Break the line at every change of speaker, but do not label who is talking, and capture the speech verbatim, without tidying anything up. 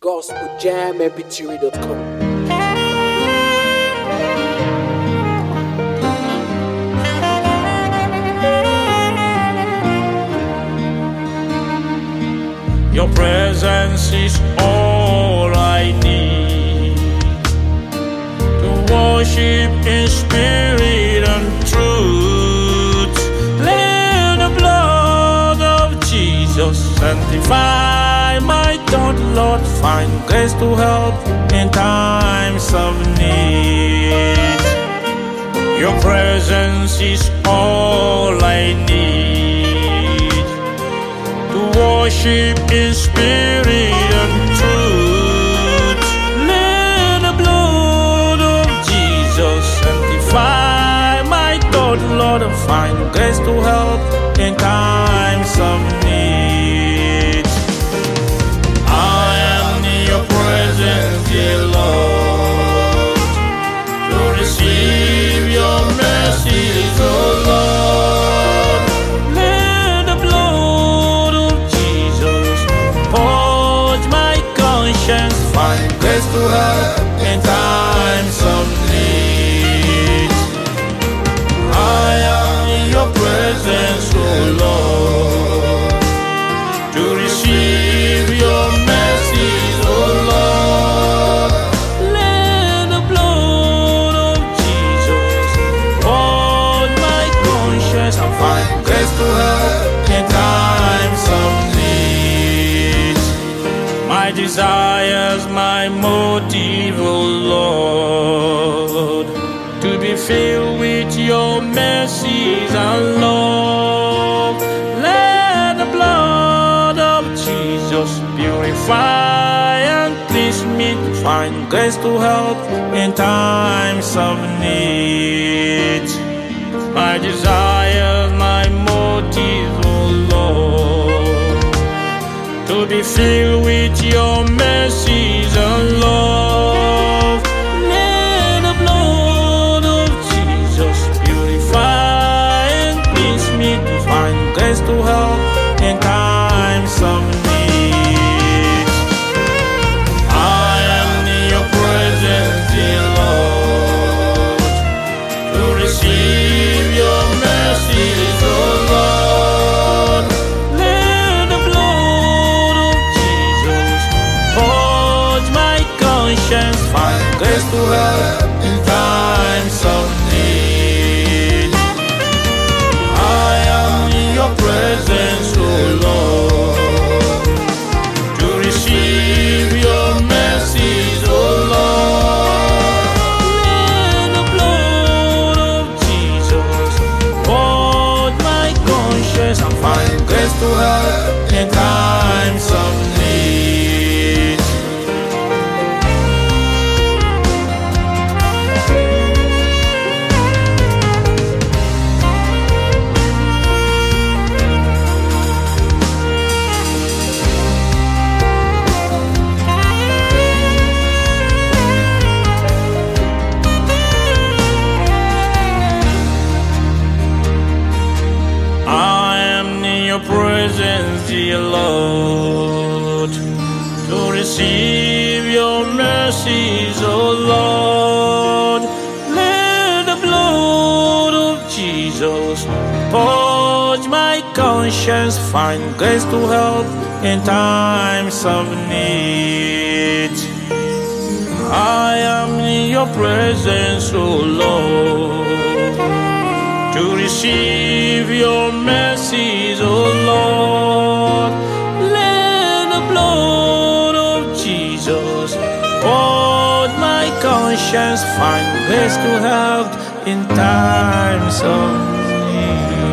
gospel jam m p three dot com.
Your presence is all I need to worship in spirit and truth. Let the blood of Jesus sanctify my thought, Lord. Find grace to help in times of need. Your presence is all I need to worship in spirit and truth. Let the blood of Jesus sanctify my thought, Lord, and find grace to help in times of need. I am in your presence, dear Lord, to receive your mercies, oh Lord. Let the blood of Jesus purge my conscience, find grace to help in times of need. I am in your presence, oh Lord, to receive your mercies, oh Lord. Let the blood of Jesus purge my conscience and find grace to help in times of need. My desires, my motive, oh Lord, to be filled with your mercies and love. Let the blood of Jesus purify and cleanse me to find grace to help in times of need. My desires, my motives, oh Lord, to be filled with your mercies and love. Let the blood of Jesus purify and cleanse me to find grace to help in times of need. I am in your presence, dear Lord, to receive your mercies, oh Lord. Let the blood of Jesus purge my conscience, find grace to help in times of need. I am in your presence, oh Lord, to receive your mercies, oh Lord. Let the blood of Jesus purge my conscience and find grace to help in times of need. I am in your presence, dear Lord, to receive your mercies, oh Lord. Let the blood of Jesus purge my conscience, find grace to help in times of need. I am in your presence, oh Lord, to receive your mercies, oh Lord. Let the blood of Jesus purge my conscience, find grace to help in times of need.